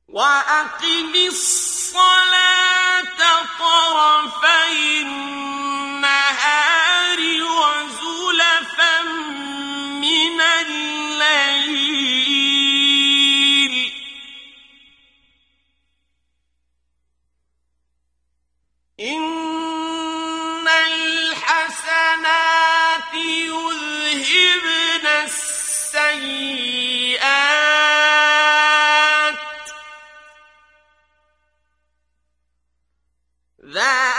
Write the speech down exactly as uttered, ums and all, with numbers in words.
وَأَقِمِ الصَّلَاةَ طَرَفَيِ النَّهَارِ وَزُلَفًا مِّنَ اللَّيْلِ ۚ إِنَّ الْحَسَنَاتِ يُذْهِبْنَ السَّيِّئَاتِ ۚ ذَٰلِكَ